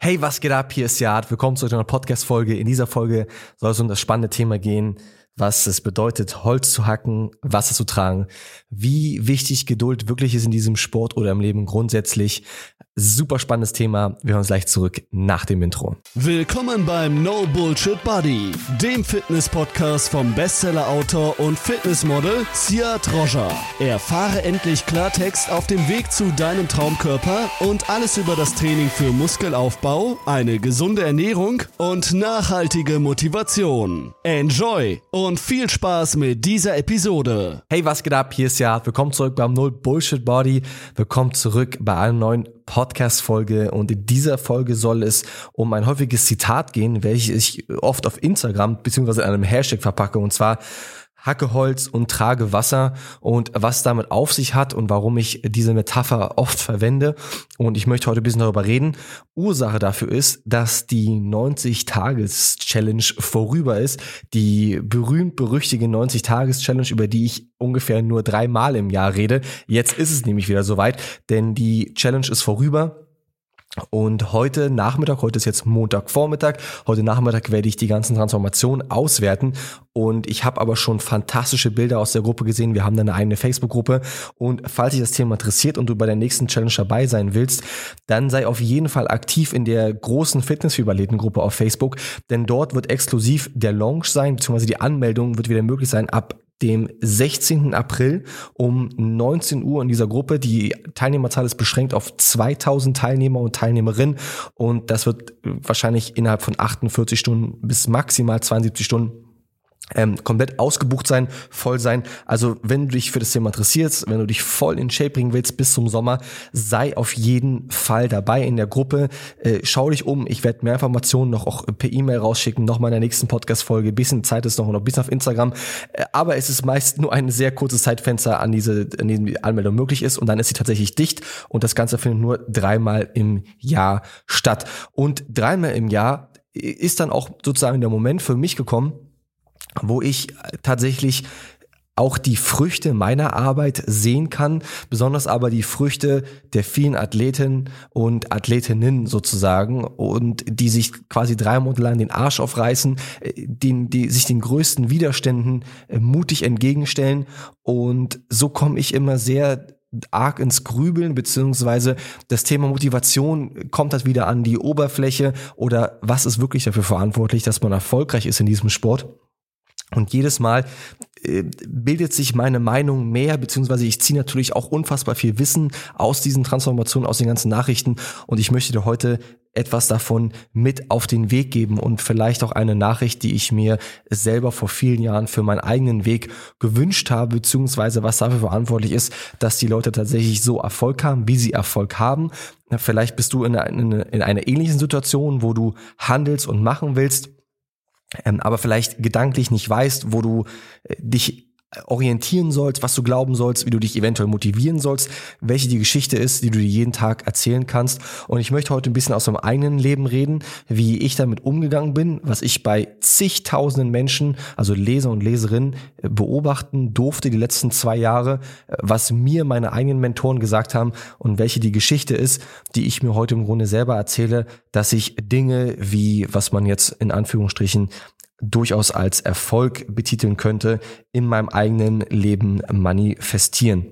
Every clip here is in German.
Hey, was geht ab? Hier ist Jad. Willkommen zu einer Podcast-Folge. In dieser Folge soll es um das spannende Thema gehen, was es bedeutet, Holz zu hacken, Wasser zu tragen, wie wichtig Geduld wirklich ist in diesem Sport oder im Leben grundsätzlich. Super spannendes Thema. Wir hören uns gleich zurück nach dem Intro. Willkommen beim No Bullshit Buddy, dem Fitness-Podcast vom Bestseller-Autor und Fitnessmodel Siad Roger. Erfahre endlich Klartext auf dem Weg zu deinem Traumkörper und alles über das Training für Muskelaufbau, eine gesunde Ernährung und nachhaltige Motivation. Enjoy und viel Spaß mit dieser Episode. Hey, was geht ab? Hier ist Jad. Willkommen zurück beim No Bullshit Buddy. Willkommen zurück bei einer neuen Podcast-Folge, und in dieser Folge soll es um ein häufiges Zitat gehen, welches ich oft auf Instagram bzw. in einem Hashtag verpacke, und zwar hacke Holz und trage Wasser, und was damit auf sich hat und warum ich diese Metapher oft verwende. Und ich möchte heute ein bisschen darüber reden. Ursache dafür ist, dass die 90-Tages-Challenge vorüber ist. Die berühmt-berüchtigte 90-Tages-Challenge, über die ich ungefähr nur 3 Mal im Jahr rede. Jetzt ist es nämlich wieder soweit, denn die Challenge ist vorüber. Und heute Nachmittag, heute ist jetzt Montagvormittag, heute Nachmittag werde ich die ganzen Transformationen auswerten, und ich habe aber schon fantastische Bilder aus der Gruppe gesehen. Wir haben da eine eigene Facebook-Gruppe, und falls dich das Thema interessiert und du bei der nächsten Challenge dabei sein willst, dann sei auf jeden Fall aktiv in der großen Fitness-für-Überlebten-Gruppe auf Facebook, denn dort wird exklusiv der Launch sein, beziehungsweise die Anmeldung wird wieder möglich sein ab dem 16. April um 19 Uhr in dieser Gruppe. Die Teilnehmerzahl ist beschränkt auf 2000 Teilnehmer und Teilnehmerinnen, und das wird wahrscheinlich innerhalb von 48 Stunden bis maximal 72 Stunden komplett ausgebucht sein, voll sein. Also wenn du dich für das Thema interessierst, wenn du dich voll in Shape bringen willst bis zum Sommer, sei auf jeden Fall dabei in der Gruppe. Schau dich um. Ich werde mehr Informationen noch auch per E-Mail rausschicken, noch mal in der nächsten Podcast-Folge. Bisschen Zeit ist noch und noch ein bisschen auf Instagram. Aber es ist meist nur ein sehr kurzes Zeitfenster, an dem die Anmeldung möglich ist, und dann ist sie tatsächlich dicht, und das Ganze findet nur 3-mal im Jahr statt. Und 3-mal im Jahr ist dann auch sozusagen der Moment für mich gekommen, wo ich tatsächlich auch die Früchte meiner Arbeit sehen kann, besonders aber die Früchte der vielen Athleten und Athletinnen sozusagen, und die sich quasi 3 Monate lang den Arsch aufreißen, die sich den größten Widerständen mutig entgegenstellen, und so komme ich immer sehr arg ins Grübeln, beziehungsweise das Thema Motivation kommt halt wieder an die Oberfläche, oder was ist wirklich dafür verantwortlich, dass man erfolgreich ist in diesem Sport. Und jedes Mal bildet sich meine Meinung mehr, beziehungsweise ich ziehe natürlich auch unfassbar viel Wissen aus diesen Transformationen, aus den ganzen Nachrichten, und ich möchte dir heute etwas davon mit auf den Weg geben und vielleicht auch eine Nachricht, die ich mir selber vor vielen Jahren für meinen eigenen Weg gewünscht habe, beziehungsweise was dafür verantwortlich ist, dass die Leute tatsächlich so Erfolg haben, wie sie Erfolg haben. Vielleicht bist du in einer ähnlichen Situation, wo du handelst und machen willst, aber vielleicht gedanklich nicht weißt, wo du dich orientieren sollst, was du glauben sollst, wie du dich eventuell motivieren sollst, welche die Geschichte ist, die du dir jeden Tag erzählen kannst. Und ich möchte heute ein bisschen aus meinem eigenen Leben reden, wie ich damit umgegangen bin, was ich bei zigtausenden Menschen, also Leser und Leserinnen, beobachten durfte die letzten 2 Jahre, was mir meine eigenen Mentoren gesagt haben, und welche die Geschichte ist, die ich mir heute im Grunde selber erzähle, dass ich Dinge wie, was man jetzt in Anführungsstrichen durchaus als Erfolg betiteln könnte, in meinem eigenen Leben manifestieren.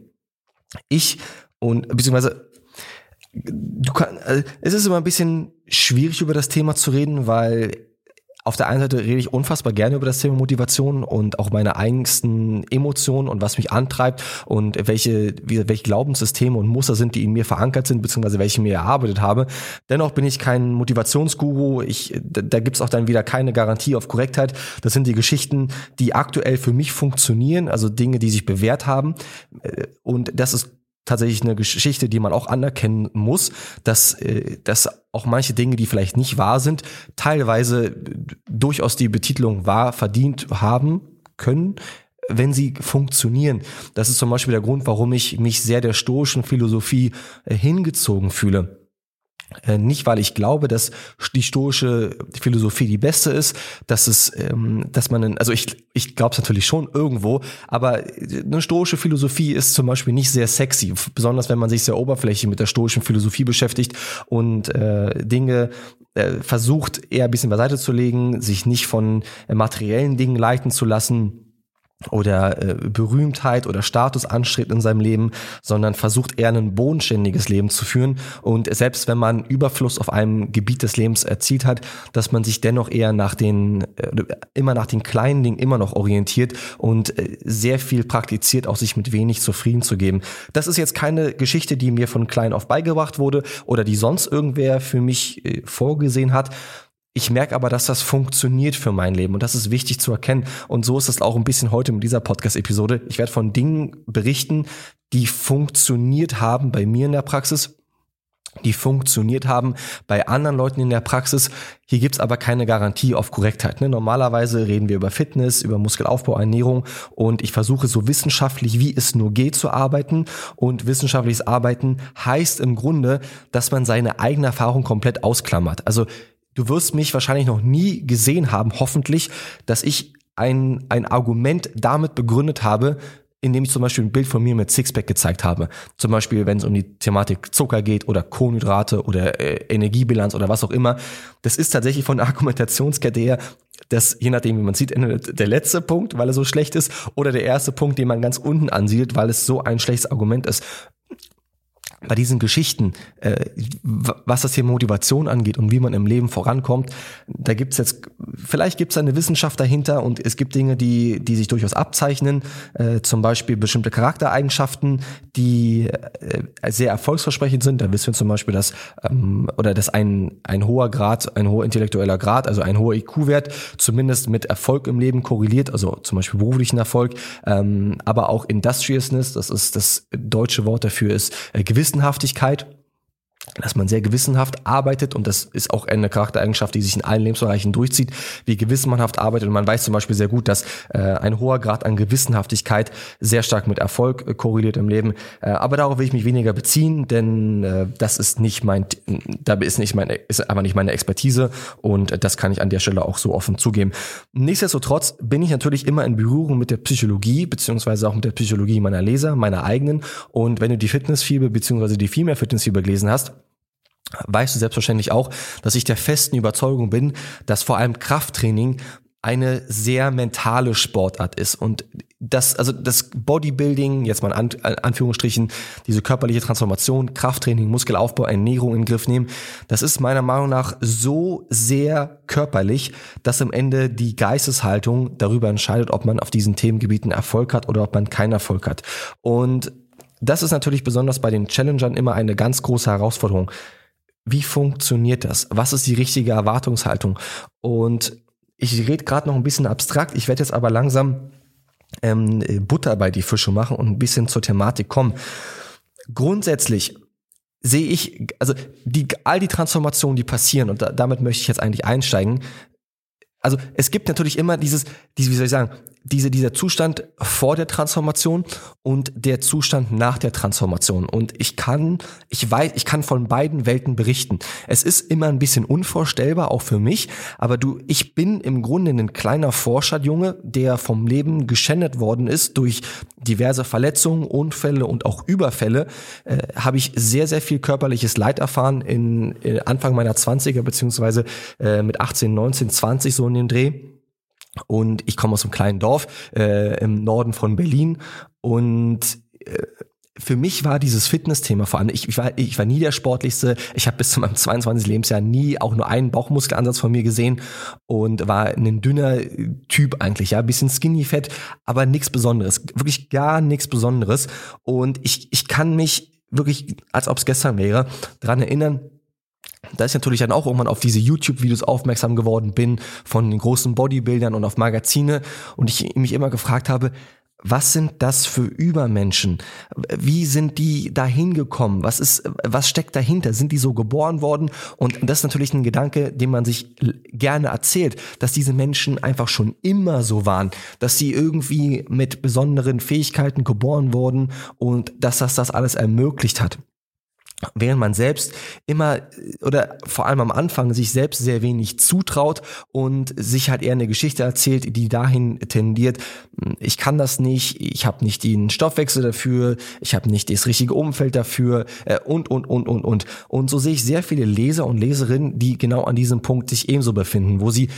Es ist immer ein bisschen schwierig, über das Thema zu reden, weil auf der einen Seite rede ich unfassbar gerne über das Thema Motivation und auch meine eigensten Emotionen und was mich antreibt und welche Glaubenssysteme und Muster sind, die in mir verankert sind, beziehungsweise welche ich mir erarbeitet habe. Dennoch bin ich kein Motivationsguru. Da gibt's auch dann wieder keine Garantie auf Korrektheit. Das sind die Geschichten, die aktuell für mich funktionieren, also Dinge, die sich bewährt haben. Und das ist tatsächlich eine Geschichte, die man auch anerkennen muss, dass auch manche Dinge, die vielleicht nicht wahr sind, teilweise durchaus die Betitelung wahr verdient haben können, wenn sie funktionieren. Das ist zum Beispiel der Grund, warum ich mich sehr der stoischen Philosophie hingezogen fühle. Nicht, weil ich glaube, dass die stoische Philosophie die beste ist, ich glaube es natürlich schon irgendwo, aber eine stoische Philosophie ist zum Beispiel nicht sehr sexy, besonders wenn man sich sehr oberflächlich mit der stoischen Philosophie beschäftigt und Dinge versucht eher ein bisschen beiseite zu legen, sich nicht von materiellen Dingen leiten zu lassen oder Berühmtheit oder Status anstrebt in seinem Leben, sondern versucht eher ein bodenständiges Leben zu führen. Und selbst wenn man Überfluss auf einem Gebiet des Lebens erzielt hat, dass man sich dennoch eher immer nach den kleinen Dingen immer noch orientiert und sehr viel praktiziert, auch sich mit wenig zufrieden zu geben. Das ist jetzt keine Geschichte, die mir von klein auf beigebracht wurde oder die sonst irgendwer für mich vorgesehen hat. Ich merke aber, dass das funktioniert für mein Leben und das ist wichtig zu erkennen. Und so ist es auch ein bisschen heute mit dieser Podcast-Episode. Ich werde von Dingen berichten, die funktioniert haben bei mir in der Praxis, die funktioniert haben bei anderen Leuten in der Praxis. Hier gibt's aber keine Garantie auf Korrektheit. Normalerweise reden wir über Fitness, über Muskelaufbau, Ernährung und ich versuche so wissenschaftlich wie es nur geht zu arbeiten. Und wissenschaftliches Arbeiten heißt im Grunde, dass man seine eigene Erfahrung komplett ausklammert. Also du wirst mich wahrscheinlich noch nie gesehen haben, hoffentlich, dass ich ein Argument damit begründet habe, indem ich zum Beispiel ein Bild von mir mit Sixpack gezeigt habe. Zum Beispiel, wenn es um die Thematik Zucker geht oder Kohlenhydrate oder Energiebilanz oder was auch immer. Das ist tatsächlich von der Argumentationskette her, das, je nachdem, wie man sieht, der letzte Punkt, weil er so schlecht ist, oder der erste Punkt, den man ganz unten ansiedelt, weil es so ein schlechtes Argument ist. Bei diesen Geschichten, was das hier Motivation angeht und wie man im Leben vorankommt, vielleicht gibt's eine Wissenschaft dahinter und es gibt Dinge, die sich durchaus abzeichnen, zum Beispiel bestimmte Charaktereigenschaften, die sehr erfolgsversprechend sind. Da wissen wir zum Beispiel, dass ein hoher intellektueller Grad, also ein hoher IQ-Wert, zumindest mit Erfolg im Leben korreliert, also zum Beispiel beruflichen Erfolg, aber auch Industriousness, das ist das deutsche Wort dafür, ist Gewissenhaftigkeit, dass man sehr gewissenhaft arbeitet und das ist auch eine Charaktereigenschaft, die sich in allen Lebensbereichen durchzieht, wie gewissenhaft arbeitet und man weiß zum Beispiel sehr gut, dass ein hoher Grad an Gewissenhaftigkeit sehr stark mit Erfolg korreliert im Leben, aber darauf will ich mich weniger beziehen, denn das ist aber nicht meine Expertise und das kann ich an der Stelle auch so offen zugeben. Nichtsdestotrotz bin ich natürlich immer in Berührung mit der Psychologie, beziehungsweise auch mit der Psychologie meiner Leser, meiner eigenen und wenn du die Fitnessfieber beziehungsweise die Female Fitnessfieber gelesen hast, weißt du selbstverständlich auch, dass ich der festen Überzeugung bin, dass vor allem Krafttraining eine sehr mentale Sportart ist und das Bodybuilding, jetzt mal in Anführungsstrichen, diese körperliche Transformation, Krafttraining, Muskelaufbau, Ernährung in den Griff nehmen, das ist meiner Meinung nach so sehr körperlich, dass am Ende die Geisteshaltung darüber entscheidet, ob man auf diesen Themengebieten Erfolg hat oder ob man keinen Erfolg hat. Und das ist natürlich besonders bei den Challengern immer eine ganz große Herausforderung. Wie funktioniert das? Was ist die richtige Erwartungshaltung? Und ich rede gerade noch ein bisschen abstrakt, ich werde jetzt aber langsam Butter bei die Fische machen und ein bisschen zur Thematik kommen. Grundsätzlich sehe ich, also all die Transformationen, die passieren, und damit möchte ich jetzt eigentlich einsteigen. Also es gibt natürlich immer dieser Zustand vor der Transformation und der Zustand nach der Transformation. Und ich kann von beiden Welten berichten. Es ist immer ein bisschen unvorstellbar, auch für mich, aber ich bin im Grunde ein kleiner Vorstadtjunge, der vom Leben geschändet worden ist durch diverse Verletzungen, Unfälle und auch Überfälle. Habe ich sehr, sehr viel körperliches Leid erfahren in Anfang meiner 20er, beziehungsweise mit 18, 19, 20 so in dem Dreh. Und ich komme aus einem kleinen Dorf im Norden von Berlin und für mich war dieses Fitnessthema vor allem, ich war nie der Sportlichste, ich habe bis zu meinem 22. Lebensjahr nie auch nur einen Bauchmuskelansatz von mir gesehen und war ein dünner Typ eigentlich, ja, ein bisschen skinny fett, aber nichts Besonderes, wirklich gar nichts Besonderes und ich kann mich wirklich, als ob es gestern wäre, daran erinnern, da ich natürlich dann auch irgendwann auf diese YouTube-Videos aufmerksam geworden bin von den großen Bodybuildern und auf Magazine und ich mich immer gefragt habe, was sind das für Übermenschen? Wie sind die da hingekommen? Was steckt dahinter? Sind die so geboren worden? Und das ist natürlich ein Gedanke, den man sich gerne erzählt, dass diese Menschen einfach schon immer so waren, dass sie irgendwie mit besonderen Fähigkeiten geboren wurden und dass das alles ermöglicht hat. Während man selbst immer oder vor allem am Anfang sich selbst sehr wenig zutraut und sich halt eher eine Geschichte erzählt, die dahin tendiert, ich kann das nicht, ich habe nicht den Stoffwechsel dafür, ich habe nicht das richtige Umfeld dafür und. Und so sehe ich sehr viele Leser und Leserinnen, die genau an diesem Punkt sich ebenso befinden, wo sie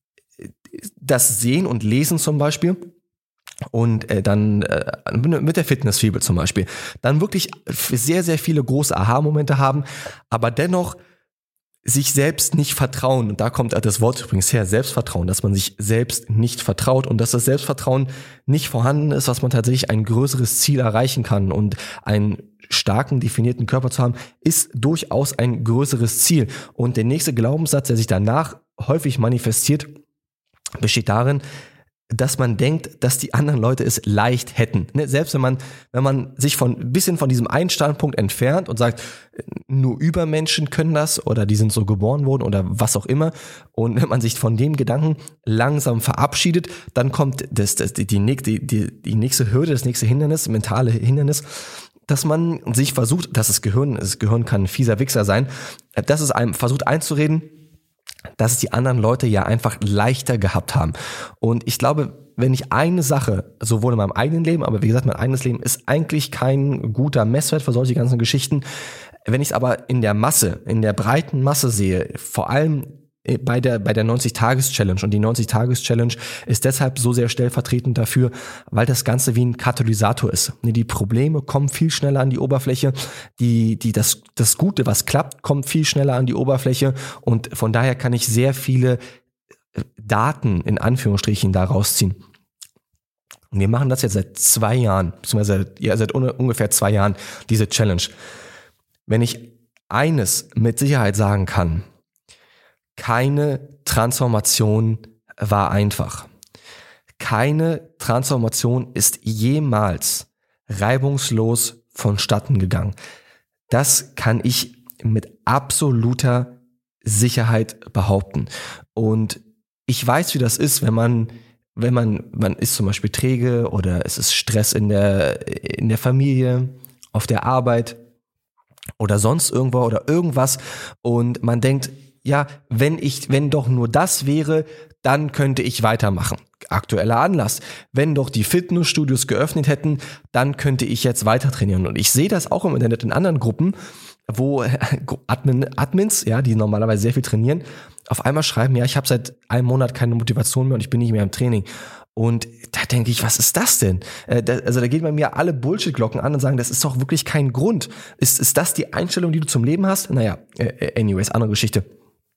das sehen und lesen zum Beispiel. Und dann mit der Fitnessfibel zum Beispiel, dann wirklich sehr, sehr viele große Aha-Momente haben, aber dennoch sich selbst nicht vertrauen. Und da kommt das Wort übrigens her, Selbstvertrauen, dass man sich selbst nicht vertraut und dass das Selbstvertrauen nicht vorhanden ist, dass man tatsächlich ein größeres Ziel erreichen kann. Und einen starken, definierten Körper zu haben, ist durchaus ein größeres Ziel. Und der nächste Glaubenssatz, der sich danach häufig manifestiert, besteht darin, dass man denkt, dass die anderen Leute es leicht hätten. Selbst wenn man sich ein bisschen von diesem einen Standpunkt entfernt und sagt, nur Übermenschen können das oder die sind so geboren worden oder was auch immer, und wenn man sich von dem Gedanken langsam verabschiedet, dann kommt die nächste Hürde, das nächste Hindernis, mentale Hindernis, dass man sich versucht, das Gehirn kann ein fieser Wichser sein, dass es einem versucht einzureden, dass es die anderen Leute ja einfach leichter gehabt haben. Und ich glaube, wenn ich eine Sache, sowohl in meinem eigenen Leben, aber wie gesagt, mein eigenes Leben ist eigentlich kein guter Messwert für solche ganzen Geschichten. Wenn ich es aber in der breiten Masse sehe, vor allem bei der 90-Tages-Challenge, und die 90-Tages-Challenge ist deshalb so sehr stellvertretend dafür, weil das Ganze wie ein Katalysator ist. Die Probleme kommen viel schneller an die Oberfläche, das Gute, was klappt, kommt viel schneller an die Oberfläche, und von daher kann ich sehr viele Daten in Anführungsstrichen daraus ziehen. Und wir machen das jetzt seit 2 Jahren, beziehungsweise seit ungefähr 2 Jahren, diese Challenge. Wenn ich eines mit Sicherheit sagen kann: keine Transformation war einfach. Keine Transformation ist jemals reibungslos vonstatten gegangen. Das kann ich mit absoluter Sicherheit behaupten. Und ich weiß, wie das ist, wenn man ist zum Beispiel träge oder es ist Stress in der Familie, auf der Arbeit oder sonst irgendwo oder irgendwas, und man denkt, ja, wenn doch nur das wäre, dann könnte ich weitermachen. Aktueller Anlass. Wenn doch die Fitnessstudios geöffnet hätten, dann könnte ich jetzt weiter trainieren. Und ich sehe das auch im Internet in anderen Gruppen, wo Admins, ja, die normalerweise sehr viel trainieren, auf einmal schreiben, ja, ich habe seit einem Monat keine Motivation mehr und ich bin nicht mehr im Training. Und da denke ich, was ist das denn? Da gehen bei mir alle Bullshit-Glocken an und sagen, das ist doch wirklich kein Grund. Ist das die Einstellung, die du zum Leben hast? Naja, anyways, andere Geschichte.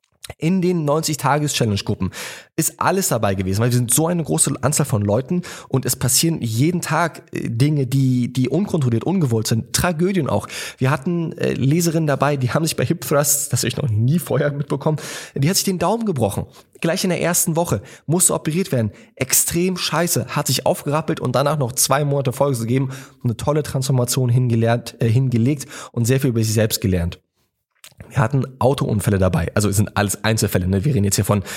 In den 90-Tages-Challenge-Gruppen ist alles dabei gewesen, weil wir sind so eine große Anzahl von Leuten und es passieren jeden Tag Dinge, die unkontrolliert, ungewollt sind, Tragödien auch. Wir hatten Leserinnen dabei, die haben sich bei Hip Thrusts, das habe ich noch nie vorher mitbekommen, die hat sich den Daumen gebrochen. Gleich in der ersten Woche, musste operiert werden. Extrem scheiße, hat sich aufgerappelt und danach noch 2 Monate Folge gegeben, eine tolle Transformation hingelegt und sehr viel über sich selbst gelernt. Wir hatten Autounfälle dabei, also es sind alles Einzelfälle, ne? Wir reden jetzt hier von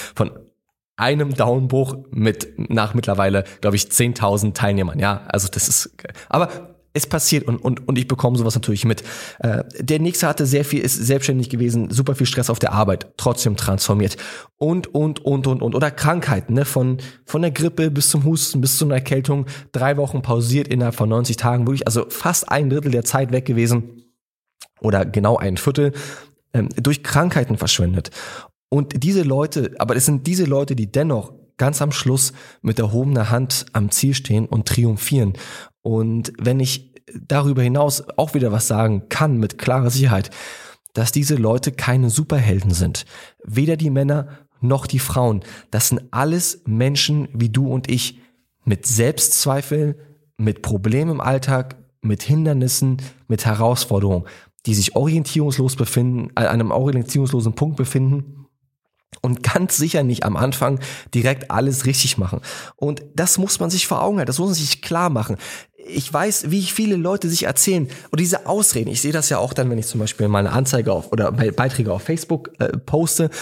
einem Daumenbruch nach mittlerweile, glaube ich, 10.000 Teilnehmern, ja, also das ist, aber es passiert und ich bekomme sowas natürlich mit. Der nächste ist selbstständig gewesen, super viel Stress auf der Arbeit, trotzdem transformiert und oder Krankheiten, ne? Von der Grippe bis zum Husten, bis zu einer Erkältung, 3 Wochen pausiert innerhalb von 90 Tagen, wirklich, also fast 1/3 der Zeit weg gewesen oder genau 1/4 durch Krankheiten verschwendet. Und diese Leute, aber es sind diese Leute, die dennoch ganz am Schluss mit erhobener Hand am Ziel stehen und triumphieren. Und wenn ich darüber hinaus auch wieder was sagen kann mit klarer Sicherheit, dass diese Leute keine Superhelden sind. Weder die Männer noch die Frauen. Das sind alles Menschen wie du und ich mit Selbstzweifeln, mit Problemen im Alltag, mit Hindernissen, mit Herausforderungen, die sich orientierungslos befinden, an einem orientierungslosen Punkt befinden und ganz sicher nicht am Anfang direkt alles richtig machen. Und das muss man sich vor Augen halten, das muss man sich klar machen. Ich weiß, wie viele Leute sich erzählen, oder diese Ausreden, ich sehe das ja auch dann, wenn ich zum Beispiel mal eine Anzeige oder Beiträge auf Facebook poste.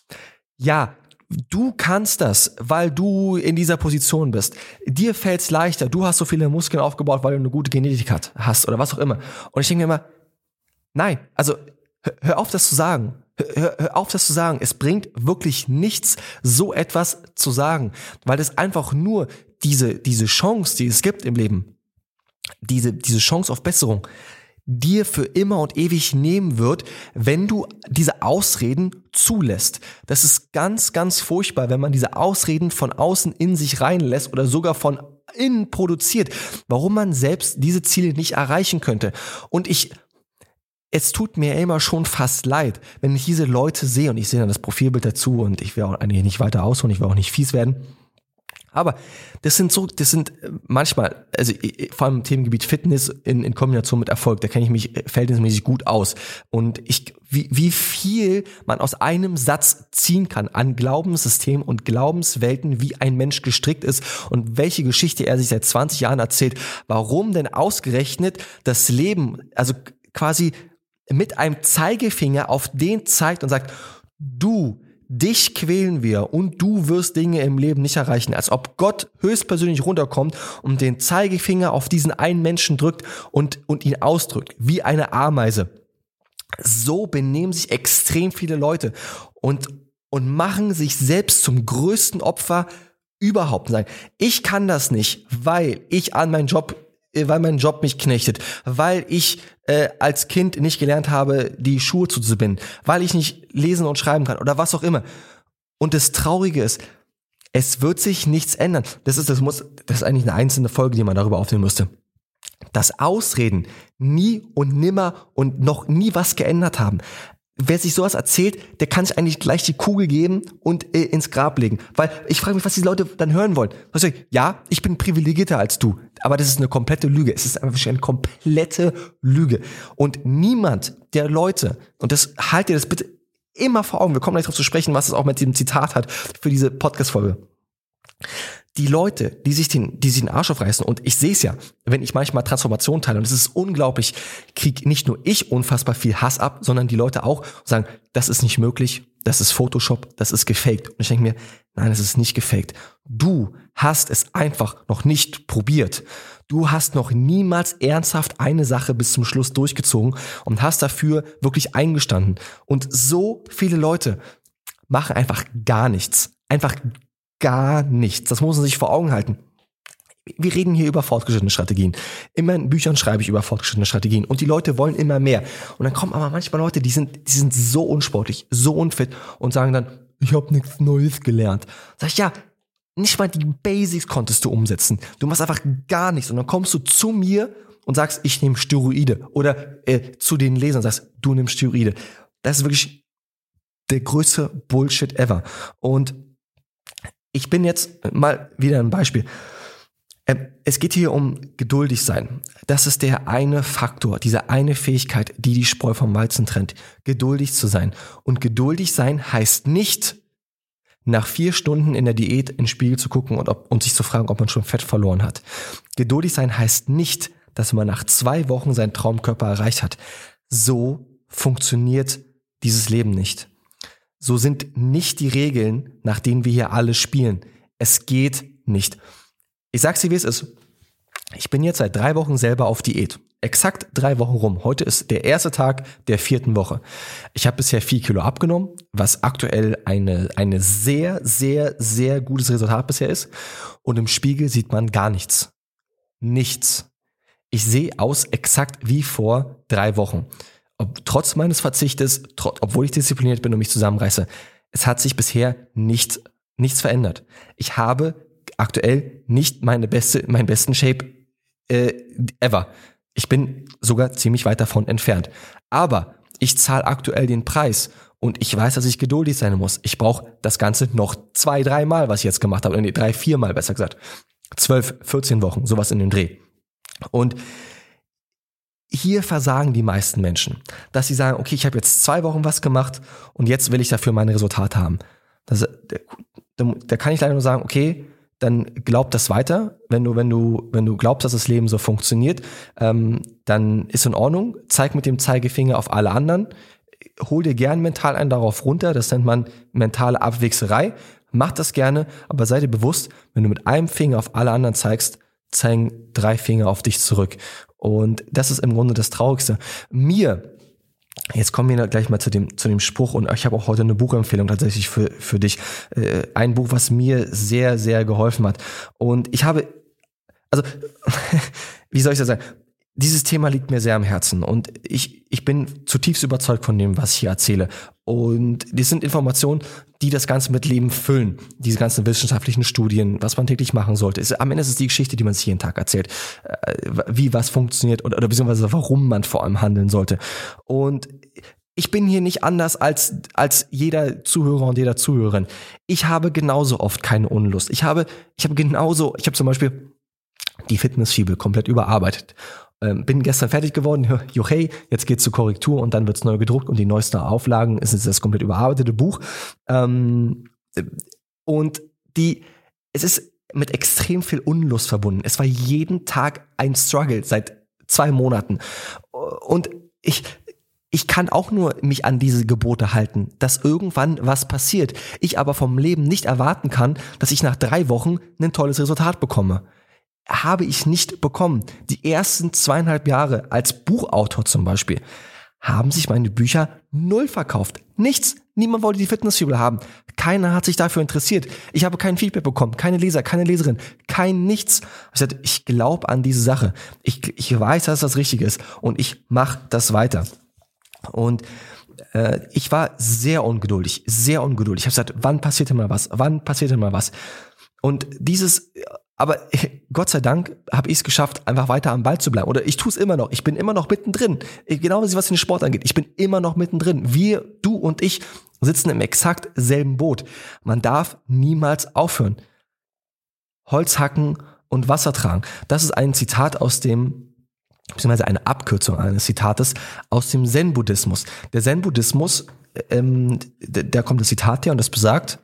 Ja, du kannst das, weil du in dieser Position bist. Dir fällt's leichter, du hast so viele Muskeln aufgebaut, weil du eine gute Genetik hast oder was auch immer. Und ich denke mir immer, Nein, also hör auf, das zu sagen. Hör auf, das zu sagen. Es bringt wirklich nichts, so etwas zu sagen, weil es einfach nur diese Chance, die es gibt im Leben, diese Chance auf Besserung, dir für immer und ewig nehmen wird, wenn du diese Ausreden zulässt. Das ist ganz, ganz furchtbar, wenn man diese Ausreden von außen in sich reinlässt oder sogar von innen produziert, warum man selbst diese Ziele nicht erreichen könnte. Und es tut mir immer schon fast leid, wenn ich diese Leute sehe und ich sehe dann das Profilbild dazu und ich will auch eigentlich nicht weiter ausholen, ich will auch nicht fies werden. Aber das sind manchmal, also vor allem im Themengebiet Fitness in Kombination mit Erfolg, da kenne ich mich verhältnismäßig gut aus. Und wie viel man aus einem Satz ziehen kann an Glaubenssystem und Glaubenswelten, wie ein Mensch gestrickt ist und welche Geschichte er sich seit 20 Jahren erzählt, warum denn ausgerechnet das Leben, also quasi mit einem Zeigefinger auf den zeigt und sagt, dich quälen wir und du wirst Dinge im Leben nicht erreichen. Als ob Gott höchstpersönlich runterkommt und den Zeigefinger auf diesen einen Menschen drückt und ihn ausdrückt, wie eine Ameise. So benehmen sich extrem viele Leute und machen sich selbst zum größten Opfer überhaupt. Sagen, ich kann das nicht, weil mein Job mich knechtet, weil ich als Kind nicht gelernt habe, die Schuhe zuzubinden, weil ich nicht lesen und schreiben kann oder was auch immer. Und das Traurige ist, es wird sich nichts ändern. Das ist eigentlich eine einzelne Folge, die man darüber aufnehmen müsste. Dass Ausreden nie und nimmer und noch nie was geändert haben. Wer sich sowas erzählt, der kann sich eigentlich gleich die Kugel geben und ins Grab legen. Weil ich frage mich, was die Leute dann hören wollen. Ja, ich bin privilegierter als du, aber das ist eine komplette Lüge. Es ist einfach eine komplette Lüge. Und niemand der Leute, und halt dir das bitte immer vor Augen, wir kommen gleich darauf zu sprechen, was es auch mit diesem Zitat hat für diese Podcast-Folge. Die Leute, die sich den Arsch aufreißen, und ich sehe es ja, wenn ich manchmal Transformation teile, und es ist unglaublich, krieg nicht nur ich unfassbar viel Hass ab, sondern die Leute auch und sagen, das ist nicht möglich, das ist Photoshop, das ist gefaked. Und ich denke mir, nein, das ist nicht gefaked. Du hast es einfach noch nicht probiert. Du hast noch niemals ernsthaft eine Sache bis zum Schluss durchgezogen und hast dafür wirklich eingestanden. Und so viele Leute machen einfach gar nichts. Einfach gar nichts. Das muss man sich vor Augen halten. Wir reden hier über fortgeschrittene Strategien. In meinen Büchern schreibe ich über fortgeschrittene Strategien und die Leute wollen immer mehr. Und dann kommen aber manchmal Leute, die sind so unsportlich, so unfit und sagen dann, ich habe nichts Neues gelernt. Sag ich, ja, nicht mal die Basics konntest du umsetzen. Du machst einfach gar nichts. Und dann kommst du zu mir und sagst, ich nehme Steroide. Oder zu den Lesern sagst, du nimmst Steroide. Das ist wirklich der größte Bullshit ever. Und ich bin jetzt mal wieder ein Beispiel. Es geht hier um geduldig sein. Das ist der eine Faktor, diese eine Fähigkeit, die Spreu vom Weizen trennt. Geduldig zu sein. Und geduldig sein heißt nicht, nach 4 Stunden in der Diät in den Spiegel zu gucken und sich zu fragen, ob man schon Fett verloren hat. Geduldig sein heißt nicht, dass man nach 2 Wochen seinen Traumkörper erreicht hat. So funktioniert dieses Leben nicht. So sind nicht die Regeln, nach denen wir hier alle spielen. Es geht nicht. Ich sag's dir, wie es ist. Ich bin jetzt seit 3 Wochen selber auf Diät. Exakt 3 Wochen rum. Heute ist der erste Tag der 4. Woche. Ich habe bisher 4 Kilo abgenommen, was aktuell eine sehr, sehr, sehr gutes Resultat bisher ist. Und im Spiegel sieht man gar nichts. Nichts. Ich sehe aus exakt wie vor 3 Wochen. Trotz meines Verzichtes, obwohl ich diszipliniert bin und mich zusammenreiße, es hat sich bisher nichts verändert. Ich habe aktuell nicht meinen besten Shape ever. Ich bin sogar ziemlich weit davon entfernt. Aber ich zahle aktuell den Preis und ich weiß, dass ich geduldig sein muss. Ich brauche das Ganze noch 2-3 Mal, was ich jetzt gemacht habe. Nee, 3-4 Mal besser gesagt. 12, 14 Wochen, sowas in den Dreh. Und hier versagen die meisten Menschen, dass sie sagen, okay, ich habe jetzt 2 Wochen was gemacht und jetzt will ich dafür meine Resultate haben. Da kann ich leider nur sagen, okay, dann glaub das weiter. Wenn du glaubst, dass das Leben so funktioniert, dann ist in Ordnung. Zeig mit dem Zeigefinger auf alle anderen. Hol dir gern mental einen darauf runter. Das nennt man mentale Abwechserei. Mach das gerne, aber sei dir bewusst, wenn du mit einem Finger auf alle anderen zeigst, zeigen 3 Finger auf dich zurück. Und das ist im Grunde das Traurigste. Mir Jetzt kommen wir gleich mal zu dem Spruch, und ich habe auch heute eine Buchempfehlung tatsächlich für dich. Ein Buch, was mir sehr, sehr geholfen hat. Und ich habe, also, wie soll ich das sagen? Dieses Thema liegt mir sehr am Herzen, und ich bin zutiefst überzeugt von dem, was ich hier erzähle. Und das sind Informationen, die das Ganze mit Leben füllen. Diese ganzen wissenschaftlichen Studien, was man täglich machen sollte. Am Ende ist es die Geschichte, die man sich jeden Tag erzählt. Wie was funktioniert oder beziehungsweise warum man vor allem handeln sollte. Und ich bin hier nicht anders als jeder Zuhörer und jeder Zuhörerin. Ich habe genauso oft keine Unlust. Ich habe zum Beispiel die Fitnessfibel komplett überarbeitet. Bin gestern fertig geworden, hey, jetzt geht's zur Korrektur und dann wird's neu gedruckt und die neuesten Auflagen ist das komplett überarbeitete Buch. Und es ist mit extrem viel Unlust verbunden. Es war jeden Tag ein Struggle seit 2 Monaten. Und ich kann auch nur mich an diese Gebote halten, dass irgendwann was passiert. Ich aber vom Leben nicht erwarten kann, dass ich nach 3 Wochen ein tolles Resultat bekomme. Habe ich nicht bekommen. Die ersten 2,5 Jahre als Buchautor zum Beispiel haben sich meine Bücher 0 verkauft. Nichts. Niemand wollte die Fitnessfibel haben. Keiner hat sich dafür interessiert. Ich habe kein Feedback bekommen. Keine Leser, keine Leserin. Kein nichts. Ich sagte, ich glaube an diese Sache. Ich weiß, dass das richtig ist. Und ich mache das weiter. Und ich war sehr ungeduldig. Ich habe gesagt, wann passiert denn mal was? Und aber Gott sei Dank habe ich es geschafft, einfach weiter am Ball zu bleiben. Oder ich tue es immer noch. Ich bin immer noch mittendrin. Genau was den Sport angeht. Ich bin immer noch mittendrin. Wir, du und ich sitzen im exakt selben Boot. Man darf niemals aufhören. Holz hacken und Wasser tragen. Das ist ein Zitat beziehungsweise eine Abkürzung eines Zitates aus dem Zen-Buddhismus. Der Zen-Buddhismus, da kommt das Zitat her und das besagt: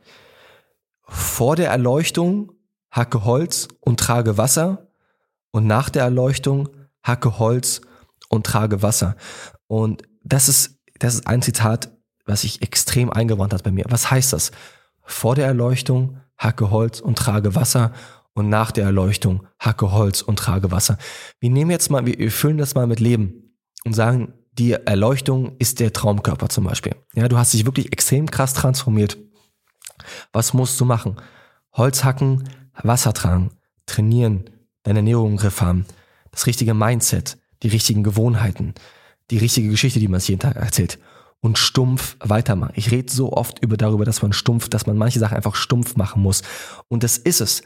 Vor der Erleuchtung hacke Holz und trage Wasser, und nach der Erleuchtung hacke Holz und trage Wasser. Und das ist ein Zitat, was sich extrem eingebrannt hat bei mir. Was heißt das? Vor der Erleuchtung hacke Holz und trage Wasser, und nach der Erleuchtung hacke Holz und trage Wasser. Wir füllen das mal mit Leben und sagen, die Erleuchtung ist der Traumkörper zum Beispiel. Ja, du hast dich wirklich extrem krass transformiert. Was musst du machen? Holz hacken, Wasser tragen, trainieren, deine Ernährung im Griff haben, das richtige Mindset, die richtigen Gewohnheiten, die richtige Geschichte, die man sich jeden Tag erzählt, und stumpf weitermachen. Ich rede so oft darüber, dass man manche Sachen einfach stumpf machen muss. Und das ist es.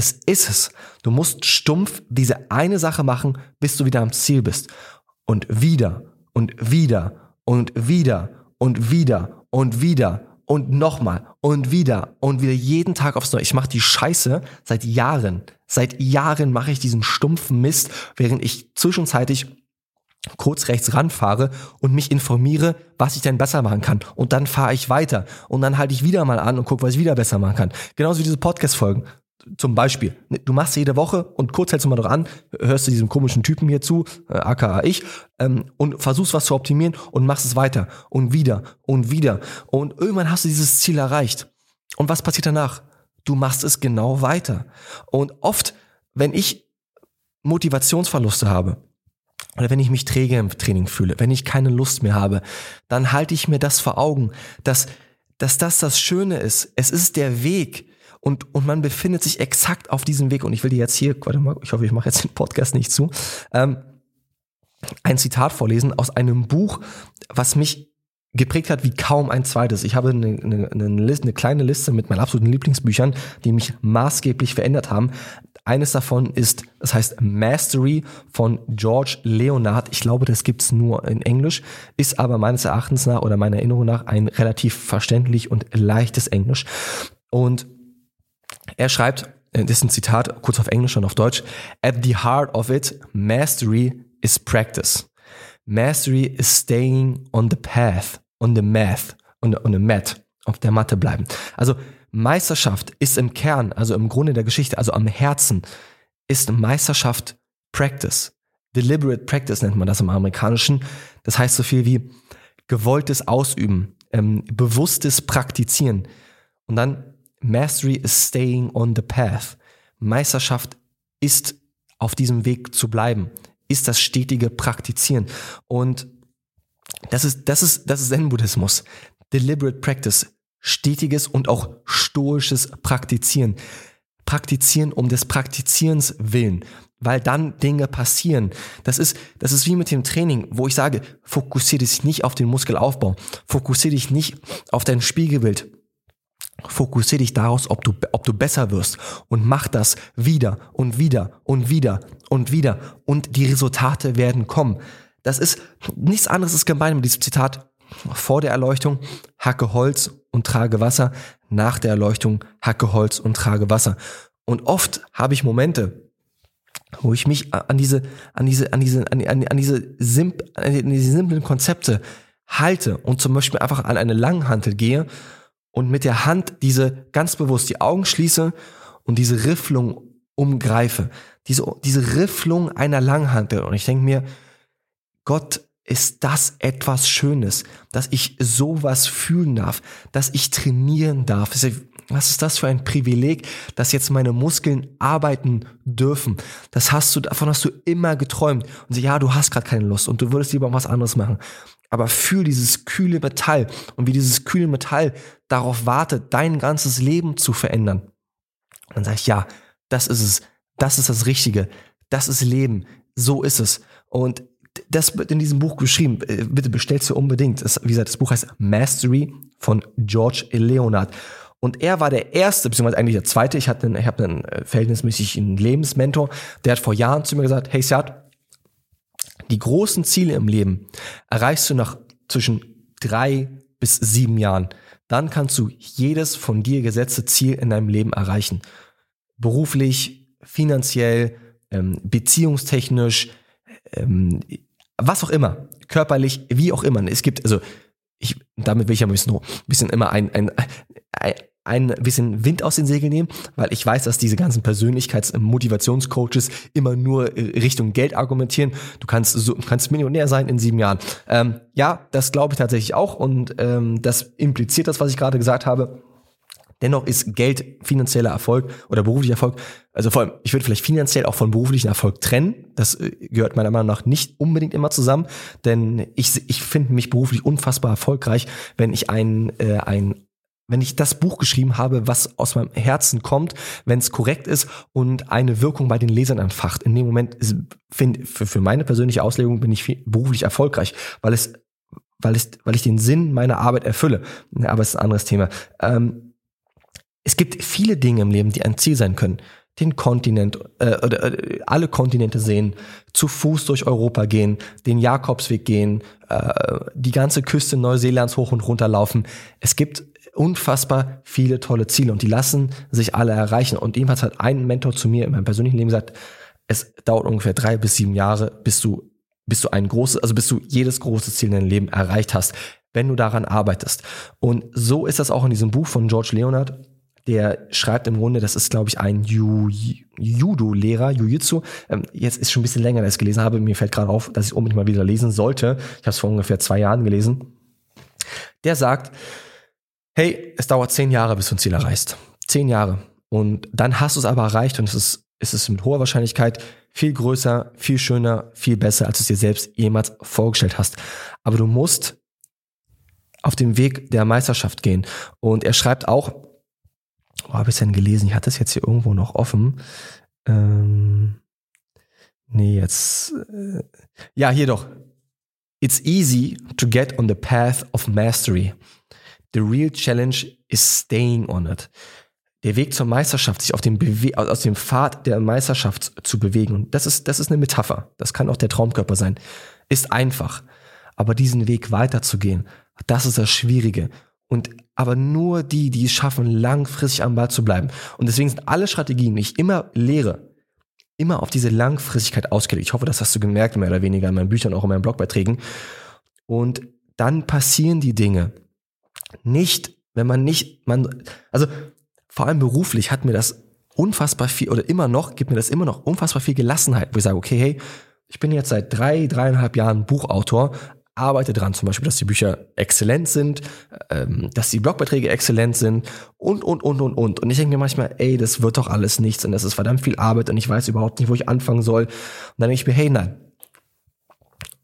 Du musst stumpf diese eine Sache machen, bis du wieder am Ziel bist. Und wieder und wieder und wieder und wieder und wieder und nochmal und wieder jeden Tag aufs Neue. Ich mache die Scheiße seit Jahren. Seit Jahren mache ich diesen stumpfen Mist, während ich zwischenzeitlich kurz rechts ranfahre und mich informiere, was ich denn besser machen kann. Und dann fahre ich weiter. Und dann halte ich wieder mal an und gucke, was ich wieder besser machen kann. Genauso wie diese Podcast-Folgen. Zum Beispiel, du machst jede Woche und kurz hältst du mal noch an, hörst du diesem komischen Typen hier zu, aka ich, und versuchst was zu optimieren und machst es weiter und wieder und wieder. Und irgendwann hast du dieses Ziel erreicht. Und was passiert danach? Du machst es genau weiter. Und oft, wenn ich Motivationsverluste habe, oder wenn ich mich träge im Training fühle, wenn ich keine Lust mehr habe, dann halte ich mir das vor Augen, dass das Schöne ist. Es ist der Weg. Und man befindet sich exakt auf diesem Weg. Und ich will dir jetzt hier, warte mal, ich hoffe, ich mache jetzt den Podcast nicht zu, ein Zitat vorlesen aus einem Buch, was mich geprägt hat wie kaum ein zweites. Ich habe eine kleine Liste mit meinen absoluten Lieblingsbüchern, die mich maßgeblich verändert haben. Eines davon das heißt Mastery von George Leonard. Ich glaube, das gibt's nur in Englisch, ist aber meines Erachtens nach oder meiner Erinnerung nach ein relativ verständlich und leichtes Englisch. Und er schreibt, das ist ein Zitat, kurz auf Englisch und auf Deutsch: At the heart of it, mastery is practice. Mastery is staying on the path, on the mat, auf der Matte bleiben. Also Meisterschaft ist im Kern, also im Grunde der Geschichte, also am Herzen, ist Meisterschaft Practice. Deliberate Practice nennt man das im Amerikanischen. Das heißt so viel wie gewolltes Ausüben, bewusstes Praktizieren. Und dann Mastery is staying on the path. Meisterschaft ist auf diesem Weg zu bleiben, ist das stetige Praktizieren. Und Das ist Zen-Buddhismus. Deliberate Practice. Stetiges und auch stoisches Praktizieren. Praktizieren um des Praktizierens willen, weil dann Dinge passieren. Das ist wie mit dem Training, wo ich sage, fokussiere dich nicht auf den Muskelaufbau, fokussiere dich nicht auf dein Spiegelbild, fokussiere dich daraus, ob du besser wirst und mach das wieder und wieder und wieder und wieder und die Resultate werden kommen. Das ist nichts anderes, ist gemeint mit diesem Zitat: Vor der Erleuchtung hacke Holz und trage Wasser, nach der Erleuchtung hacke Holz und trage Wasser. Und oft habe ich Momente, wo ich mich an diese simplen Konzepte halte und zum Beispiel einfach an eine Langhantel gehe und mit der Hand ganz bewusst die Augen schließe und diese Rifflung umgreife. Diese Rifflung einer Langhantel. Und ich denke mir, Gott, ist das etwas Schönes, dass ich sowas fühlen darf, dass ich trainieren darf. Was ist das für ein Privileg, dass jetzt meine Muskeln arbeiten dürfen? Davon hast du immer geträumt. Und ja, du hast gerade keine Lust und du würdest lieber was anderes machen. Aber fühl dieses kühle Metall und wie dieses kühle Metall darauf wartet, dein ganzes Leben zu verändern. Und dann sage ich, ja, das ist es. Das ist das Richtige. Das ist Leben. So ist es. Und das wird in diesem Buch geschrieben. Bitte bestellst du unbedingt. Wie gesagt, das Buch heißt Mastery von George Leonard. Und er war der erste, beziehungsweise eigentlich der zweite. Ich habe einen verhältnismäßigen Lebensmentor, der hat vor Jahren zu mir gesagt, hey Siad, die großen Ziele im Leben erreichst du nach zwischen 3 bis 7 Jahren. Dann kannst du jedes von dir gesetzte Ziel in deinem Leben erreichen. Beruflich, finanziell, beziehungstechnisch, was auch immer, körperlich, wie auch immer. Es gibt, damit will ich ja ein bisschen immer ein bisschen Wind aus den Segeln nehmen, weil ich weiß, dass diese ganzen Persönlichkeits-Motivationscoaches immer nur Richtung Geld argumentieren. Du kannst Millionär sein in 7 Jahren. Ja, das glaube ich tatsächlich auch und das impliziert das, was ich gerade gesagt habe. Dennoch ist Geld finanzieller Erfolg oder beruflicher Erfolg, also vor allem, ich würde vielleicht finanziell auch von beruflichem Erfolg trennen. Das gehört meiner Meinung nach nicht unbedingt immer zusammen, denn ich finde mich beruflich unfassbar erfolgreich, wenn ich wenn ich das Buch geschrieben habe, was aus meinem Herzen kommt, wenn es korrekt ist und eine Wirkung bei den Lesern entfacht. In dem Moment für meine persönliche Auslegung bin ich beruflich erfolgreich, weil ich den Sinn meiner Arbeit erfülle. Aber es ist ein anderes Thema. Es gibt viele Dinge im Leben, die ein Ziel sein können. Den Kontinent oder alle Kontinente sehen, zu Fuß durch Europa gehen, den Jakobsweg gehen, die ganze Küste Neuseelands hoch und runter laufen. Es gibt unfassbar viele tolle Ziele und die lassen sich alle erreichen. Und ebenfalls hat ein Mentor zu mir in meinem persönlichen Leben gesagt, es dauert ungefähr 3 bis 7 Jahre, bis du jedes große Ziel in deinem Leben erreicht hast, wenn du daran arbeitest. Und so ist das auch in diesem Buch von George Leonard. Der schreibt im Grunde, das ist, glaube ich, ein Judo-Lehrer, Jiu-Jitsu. Jetzt ist schon ein bisschen länger, dass ich es gelesen habe. Mir fällt gerade auf, dass ich unbedingt mal wieder lesen sollte. Ich habe es vor ungefähr 2 Jahren gelesen. Der sagt, hey, es dauert 10 Jahre, bis du ein Ziel erreichst. 10 Jahre. Und dann hast du es aber erreicht und es ist mit hoher Wahrscheinlichkeit viel größer, viel schöner, viel besser, als du es dir selbst jemals vorgestellt hast. Aber du musst auf dem Weg der Meisterschaft gehen. Und er schreibt auch, wo habe ich es denn gelesen? Ich hatte es jetzt hier irgendwo noch offen. Hier doch. It's easy to get on the path of mastery. The real challenge is staying on it. Der Weg zur Meisterschaft, sich aus dem Pfad der Meisterschaft zu bewegen. Und das ist eine Metapher. Das kann auch der Traumkörper sein. Ist einfach. Aber diesen Weg weiterzugehen, das ist das Schwierige. Aber nur die es schaffen, langfristig am Ball zu bleiben. Und deswegen sind alle Strategien, die ich immer lehre, immer auf diese Langfristigkeit ausgelegt. Ich hoffe, das hast du gemerkt, mehr oder weniger in meinen Büchern, auch in meinen Blogbeiträgen. Und dann passieren die Dinge. Vor allem beruflich hat mir das unfassbar viel, gibt mir das immer noch unfassbar viel Gelassenheit, wo ich sage, okay, hey, ich bin jetzt seit 3,5 Jahren Buchautor, arbeite dran, zum Beispiel, dass die Bücher exzellent sind, dass die Blogbeiträge exzellent sind und. Und ich denke mir manchmal, ey, das wird doch alles nichts und das ist verdammt viel Arbeit und ich weiß überhaupt nicht, wo ich anfangen soll. Und dann denke ich mir, hey, nein,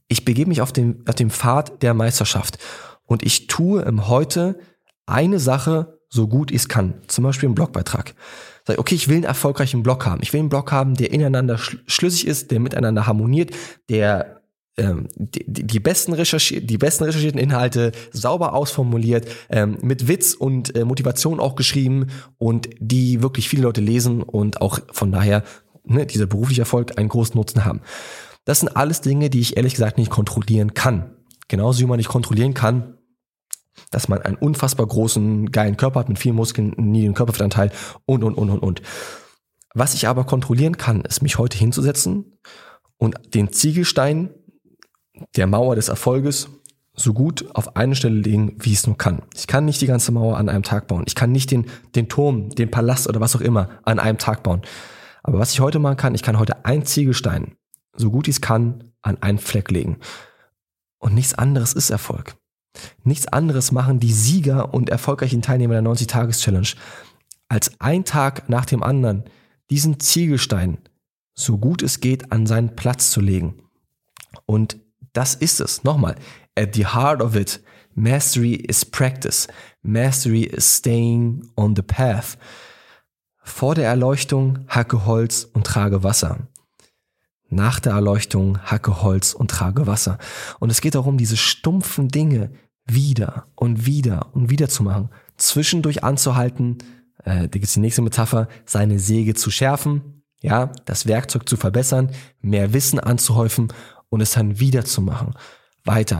ich begebe mich auf dem Pfad der Meisterschaft und ich tue im Heute eine Sache so gut ich es kann. Zum Beispiel einen Blogbeitrag. Sag ich, okay, ich will einen erfolgreichen Blog haben. Ich will einen Blog haben, der ineinander schlüssig ist, der miteinander harmoniert, der die besten recherchierten Inhalte sauber ausformuliert, mit Witz und Motivation auch geschrieben und die wirklich viele Leute lesen und auch von daher dieser berufliche Erfolg einen großen Nutzen haben. Das sind alles Dinge, die ich ehrlich gesagt nicht kontrollieren kann. Genauso wie man nicht kontrollieren kann, dass man einen unfassbar großen, geilen Körper hat mit vielen Muskeln, einen niedrigen Körperfettanteil und. Was ich aber kontrollieren kann, ist mich heute hinzusetzen und den Ziegelstein der Mauer des Erfolges so gut auf eine Stelle legen, wie ich es nur kann. Ich kann nicht die ganze Mauer an einem Tag bauen. Ich kann nicht den Turm, den Palast oder was auch immer an einem Tag bauen. Aber was ich heute machen kann, ich kann heute einen Ziegelstein, so gut ich es kann, an einen Fleck legen. Und nichts anderes ist Erfolg. Nichts anderes machen die Sieger und erfolgreichen Teilnehmer der 90-Tages-Challenge, als ein Tag nach dem anderen diesen Ziegelstein, so gut es geht, an seinen Platz zu legen. Und das ist es. Nochmal. At the heart of it, mastery is practice. Mastery is staying on the path. Vor der Erleuchtung hacke Holz und trage Wasser. Nach der Erleuchtung hacke Holz und trage Wasser. Und es geht darum, diese stumpfen Dinge wieder und wieder und wieder zu machen. Zwischendurch anzuhalten, da gibt es die nächste Metapher, seine Säge zu schärfen, ja, das Werkzeug zu verbessern, mehr Wissen anzuhäufen und es dann wieder zu machen. Weiter,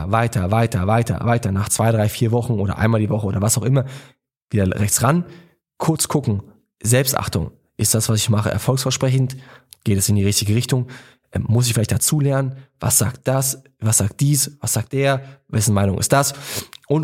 nach 2, 3, 4 Wochen oder einmal die Woche oder was auch immer, wieder rechts ran, kurz gucken, Selbstachtung, ist das, was ich mache, erfolgsversprechend? Geht es in die richtige Richtung? Muss ich vielleicht dazulernen? Was sagt das? Was sagt dies? Was sagt der? Wessen Meinung ist das? Und.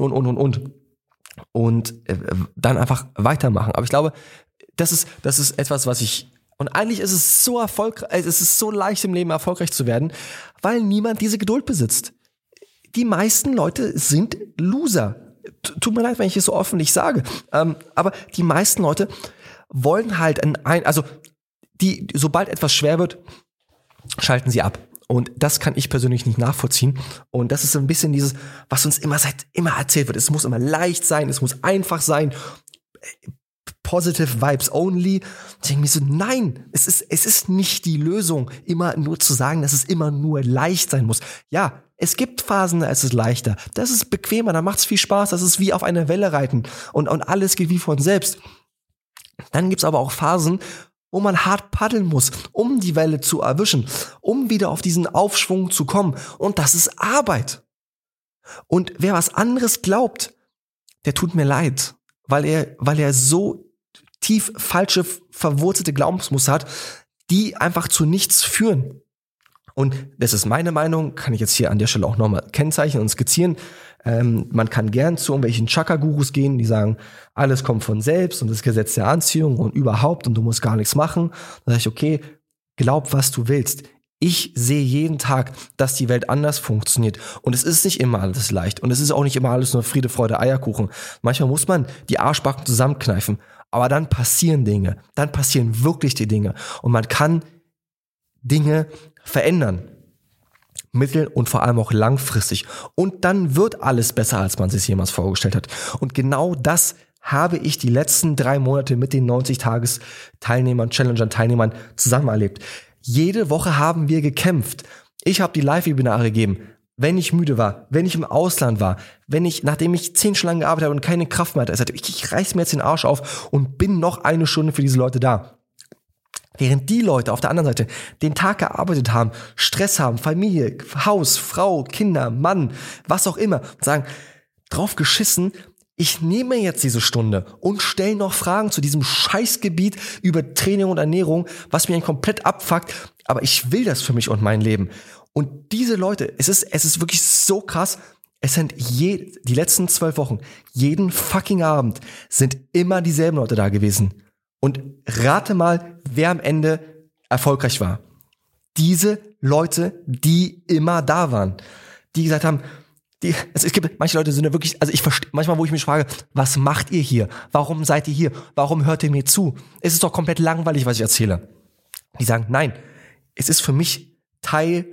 Und dann einfach weitermachen. Aber ich glaube, das ist etwas, was ich. Und eigentlich ist es so erfolgreich, es ist so leicht im Leben erfolgreich zu werden, weil niemand diese Geduld besitzt. Die meisten Leute sind Loser. Tut mir leid, wenn ich es so öffentlich sage. Aber die meisten Leute wollen halt sobald etwas schwer wird, schalten sie ab. Und das kann ich persönlich nicht nachvollziehen. Und das ist so ein bisschen dieses, was uns immer erzählt wird. Es muss immer leicht sein, es muss einfach sein. Positive Vibes only. Ich denke mir so, nein, es ist nicht die Lösung, immer nur zu sagen, dass es immer nur leicht sein muss. Ja, es gibt Phasen, da ist es leichter. Das ist bequemer, da macht es viel Spaß. Das ist wie auf einer Welle reiten. Und alles geht wie von selbst. Dann gibt's aber auch Phasen, wo man hart paddeln muss, um die Welle zu erwischen, um wieder auf diesen Aufschwung zu kommen. Und das ist Arbeit. Und wer was anderes glaubt, der tut mir leid, weil er so tief falsche, verwurzelte Glaubensmuster hat, die einfach zu nichts führen. Und das ist meine Meinung, kann ich jetzt hier an der Stelle auch nochmal kennzeichnen und skizzieren. Man kann gern zu irgendwelchen Chakra-Gurus gehen, die sagen, alles kommt von selbst und das Gesetz der Anziehung und überhaupt und du musst gar nichts machen. Dann sage ich, okay, glaub, was du willst. Ich sehe jeden Tag, dass die Welt anders funktioniert. Und es ist nicht immer alles leicht. Und es ist auch nicht immer alles nur Friede, Freude, Eierkuchen. Manchmal muss man die Arschbacken zusammenkneifen. Aber dann passieren Dinge. Dann passieren wirklich die Dinge. Und man kann Dinge verändern. Mittel- und vor allem auch langfristig. Und dann wird alles besser, als man sich jemals vorgestellt hat. Und genau das habe ich die letzten 3 Monate mit den 90-Tages-Teilnehmern, Challengern-Teilnehmern zusammen erlebt. Jede Woche haben wir gekämpft. Ich habe die Live-Webinare gegeben, wenn ich müde war, wenn ich im Ausland war, nachdem ich 10 Stunden gearbeitet habe und keine Kraft mehr hatte. Ich reiß mir jetzt den Arsch auf und bin noch 1 Stunde für diese Leute da. Während die Leute auf der anderen Seite den Tag gearbeitet haben, Stress haben, Familie, Haus, Frau, Kinder, Mann, was auch immer, sagen, drauf geschissen, ich nehme jetzt diese Stunde und stelle noch Fragen zu diesem Scheißgebiet über Training und Ernährung, was mir komplett abfuckt, aber ich will das für mich und mein Leben. Und diese Leute, es ist wirklich so krass, es sind die letzten 12 Wochen, jeden fucking Abend sind immer dieselben Leute da gewesen. Und rate mal, wer am Ende erfolgreich war. Diese Leute, die immer da waren. Die gesagt haben, es gibt manche Leute sind ja wirklich, also ich verstehe manchmal, wo ich mich frage, was macht ihr hier? Warum seid ihr hier? Warum hört ihr mir zu? Es ist doch komplett langweilig, was ich erzähle. Die sagen, nein, es ist für mich Teil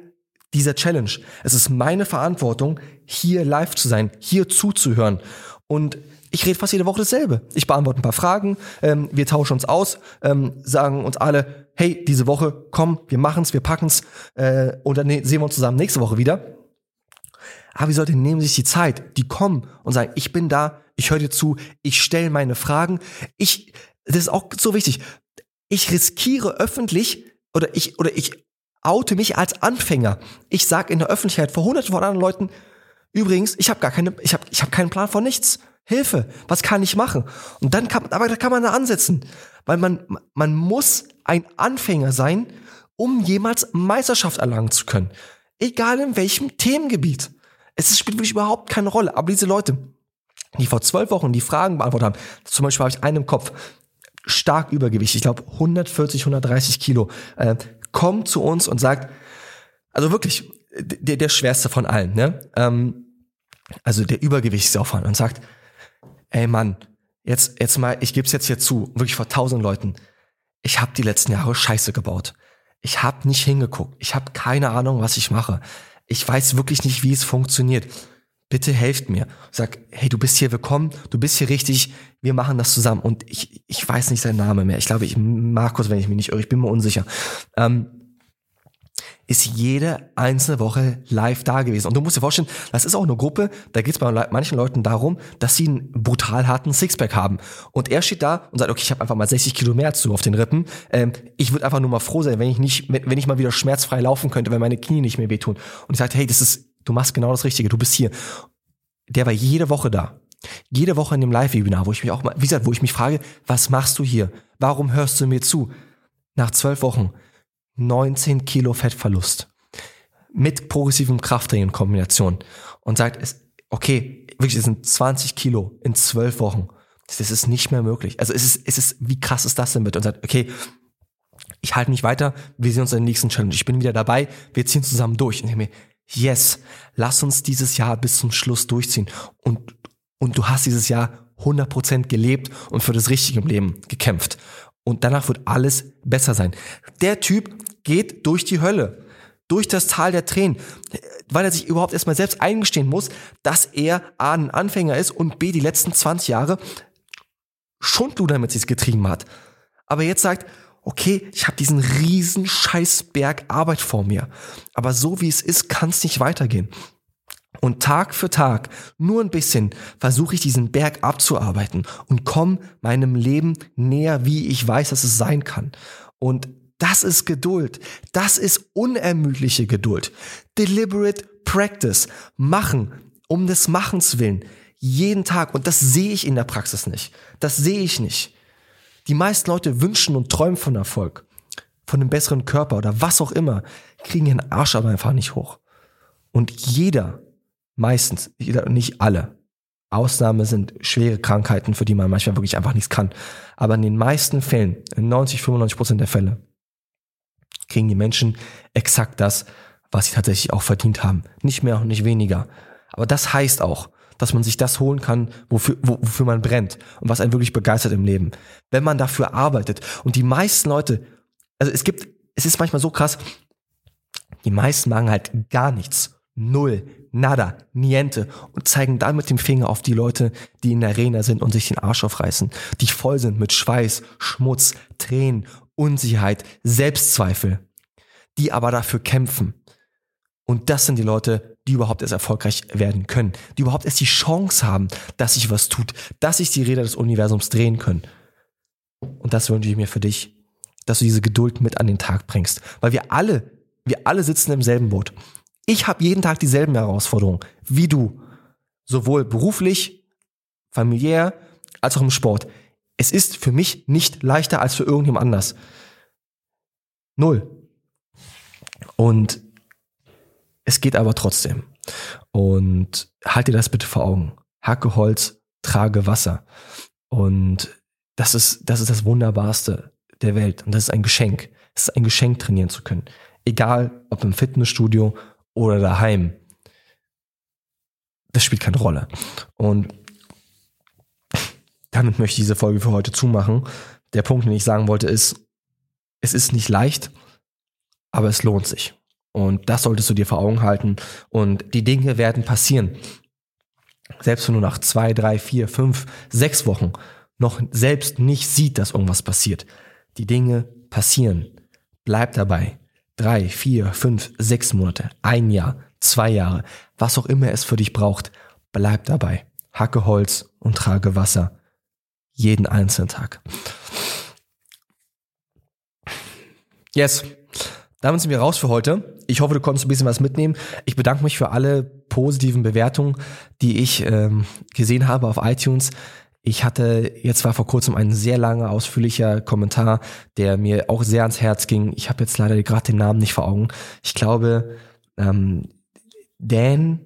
dieser Challenge. Es ist meine Verantwortung, hier live zu sein, hier zuzuhören. Und ich rede fast jede Woche dasselbe. Ich beantworte ein paar Fragen, wir tauschen uns aus, sagen uns alle, hey, diese Woche, komm, wir machen's, wir packen's, und dann sehen wir uns zusammen nächste Woche wieder. Aber die Leute nehmen sich die Zeit, die kommen und sagen, ich bin da, ich höre dir zu, ich stelle meine Fragen. Das ist auch so wichtig. Ich riskiere öffentlich oder ich oute mich als Anfänger. Ich sage in der Öffentlichkeit vor Hunderten von anderen Leuten, übrigens, ich habe keinen Plan von nichts. Hilfe, was kann ich machen? Und da kann man da ansetzen. Weil man muss ein Anfänger sein, um jemals Meisterschaft erlangen zu können. Egal in welchem Themengebiet. Es spielt wirklich überhaupt keine Rolle. Aber diese Leute, die vor 12 Wochen die Fragen beantwortet haben, zum Beispiel habe ich einen im Kopf, stark Übergewicht, ich glaube 140, 130 Kilo, kommt zu uns und sagt, also wirklich, der schwerste von allen, ne? Also der Übergewichtsaufwand und sagt, ey Mann, jetzt mal, ich geb's jetzt hier zu, wirklich vor 1000 Leuten, ich habe die letzten Jahre Scheiße gebaut. Ich habe nicht hingeguckt. Ich habe keine Ahnung, was ich mache. Ich weiß wirklich nicht, wie es funktioniert. Bitte helft mir. Sag, hey, du bist hier willkommen, du bist hier richtig, wir machen das zusammen. Und ich weiß nicht seinen Namen mehr. Ich glaube, Markus, wenn ich mich nicht irre, ich bin mir unsicher. Ist jede einzelne Woche live da gewesen. Und du musst dir vorstellen, das ist auch eine Gruppe, da geht es bei manchen Leuten darum, dass sie einen brutal harten Sixpack haben. Und er steht da und sagt, okay, ich habe einfach mal 60 Kilo mehr zu auf den Rippen. Ich würde einfach nur mal froh sein, wenn ich mal wieder schmerzfrei laufen könnte, wenn meine Knie nicht mehr wehtun. Und ich sagte, hey, du machst genau das Richtige, du bist hier. Der war jede Woche da. Jede Woche in dem Live-Webinar, wo ich mich auch mal, wie gesagt, wo ich mich frage, was machst du hier? Warum hörst du mir zu? Nach 12 Wochen 19 Kilo Fettverlust mit progressivem Krafttraining in Kombination und sagt, okay, wirklich, es sind 20 Kilo in 12 Wochen. Das ist nicht mehr möglich. Also es ist, wie krass ist das denn bitte? Und sagt, okay, ich halte nicht weiter, wir sehen uns in der nächsten Challenge. Ich bin wieder dabei, wir ziehen zusammen durch. Und ich denke mir, yes, lass uns dieses Jahr bis zum Schluss durchziehen. Und du hast dieses Jahr 100% gelebt und für das Richtige im Leben gekämpft. Und danach wird alles besser sein. Der Typ geht durch die Hölle, durch das Tal der Tränen, weil er sich überhaupt erstmal selbst eingestehen muss, dass er A, ein Anfänger ist und B, die letzten 20 Jahre Schundluder mit sich getrieben hat. Aber jetzt sagt, okay, ich habe diesen riesen Scheißberg Arbeit vor mir. Aber so wie es ist, kann es nicht weitergehen. Und Tag für Tag, nur ein bisschen, versuche ich diesen Berg abzuarbeiten und komme meinem Leben näher, wie ich weiß, dass es sein kann. Und das ist Geduld. Das ist unermüdliche Geduld. Deliberate Practice. Machen, um des Machens willen. Jeden Tag. Und das sehe ich in der Praxis nicht. Das sehe ich nicht. Die meisten Leute wünschen und träumen von Erfolg. Von einem besseren Körper oder was auch immer. Kriegen ihren Arsch aber einfach nicht hoch. Und jeder, nicht alle. Ausnahme sind schwere Krankheiten, für die man manchmal wirklich einfach nichts kann. Aber in den meisten Fällen, in 90-95% der Fälle, kriegen die Menschen exakt das, was sie tatsächlich auch verdient haben. Nicht mehr und nicht weniger. Aber das heißt auch, dass man sich das holen kann, wofür man brennt und was einen wirklich begeistert im Leben. Wenn man dafür arbeitet. Und die meisten Leute, also es ist manchmal so krass, die meisten machen halt gar nichts. Null, nada, niente und zeigen dann mit dem Finger auf die Leute, die in der Arena sind und sich den Arsch aufreißen, die voll sind mit Schweiß, Schmutz, Tränen, Unsicherheit, Selbstzweifel, die aber dafür kämpfen. Und das sind die Leute, die überhaupt erst erfolgreich werden können, die überhaupt erst die Chance haben, dass sich was tut, dass sich die Räder des Universums drehen können. Und das wünsche ich mir für dich, dass du diese Geduld mit an den Tag bringst, weil wir alle sitzen im selben Boot. Ich habe jeden Tag dieselben Herausforderungen wie du, sowohl beruflich, familiär, als auch im Sport. Es ist für mich nicht leichter als für irgendjemand anders. Null. Und es geht aber trotzdem. Und halt dir das bitte vor Augen. Hacke Holz, trage Wasser. Und das ist das Wunderbarste der Welt. Und das ist ein Geschenk. Es ist ein Geschenk, trainieren zu können. Egal, ob im Fitnessstudio oder daheim. Das spielt keine Rolle. Und damit möchte ich diese Folge für heute zumachen. Der Punkt, den ich sagen wollte, ist, es ist nicht leicht, aber es lohnt sich. Und das solltest du dir vor Augen halten. Und die Dinge werden passieren. Selbst wenn du nach 2, 3, 4, 5, 6 Wochen noch selbst nicht siehst, dass irgendwas passiert. Die Dinge passieren. Bleib dabei. 3, 4, 5, 6 Monate, 1 Jahr, 2 Jahre, was auch immer es für dich braucht, bleib dabei. Hacke Holz und trage Wasser. Jeden einzelnen Tag. Yes. Damit sind wir raus für heute. Ich hoffe, du konntest ein bisschen was mitnehmen. Ich bedanke mich für alle positiven Bewertungen, die ich gesehen habe auf iTunes. Ich hatte jetzt vor kurzem ein sehr langer, ausführlicher Kommentar, der mir auch sehr ans Herz ging. Ich habe jetzt leider gerade den Namen nicht vor Augen. Ich glaube, Dejan,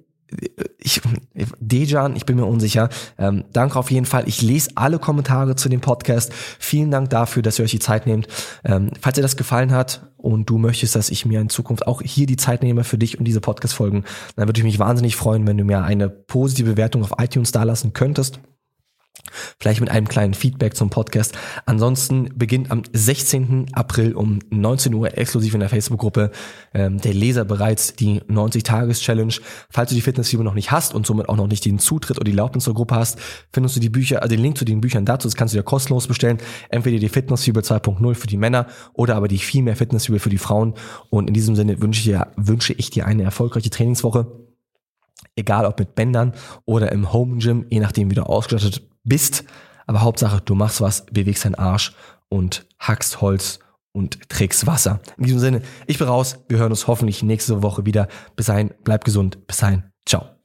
ich bin mir unsicher. Danke auf jeden Fall. Ich lese alle Kommentare zu dem Podcast. Vielen Dank dafür, dass ihr euch die Zeit nehmt. Falls dir das gefallen hat und du möchtest, dass ich mir in Zukunft auch hier die Zeit nehme für dich und diese Podcast-Folgen, dann würde ich mich wahnsinnig freuen, wenn du mir eine positive Bewertung auf iTunes dalassen könntest. Vielleicht mit einem kleinen Feedback zum Podcast. Ansonsten beginnt am 16. April um 19 Uhr exklusiv in der Facebook-Gruppe der Leser bereits die 90-Tages-Challenge. Falls du die Fitnessfibel noch nicht hast und somit auch noch nicht den Zutritt oder die Erlaubnis zur Gruppe hast, findest du die Bücher, also den Link zu den Büchern dazu, das kannst du dir kostenlos bestellen. Entweder die Fitnessfibel 2.0 für die Männer oder aber die viel mehr Fitnessfibel für die Frauen. Und in diesem Sinne wünsche ich dir eine erfolgreiche Trainingswoche. Egal ob mit Bändern oder im Home Gym, je nachdem wie du ausgestattet bist. Aber Hauptsache, du machst was, bewegst deinen Arsch und hackst Holz und trägst Wasser. In diesem Sinne, ich bin raus. Wir hören uns hoffentlich nächste Woche wieder. Bis dahin, bleib gesund. Bis dahin, ciao.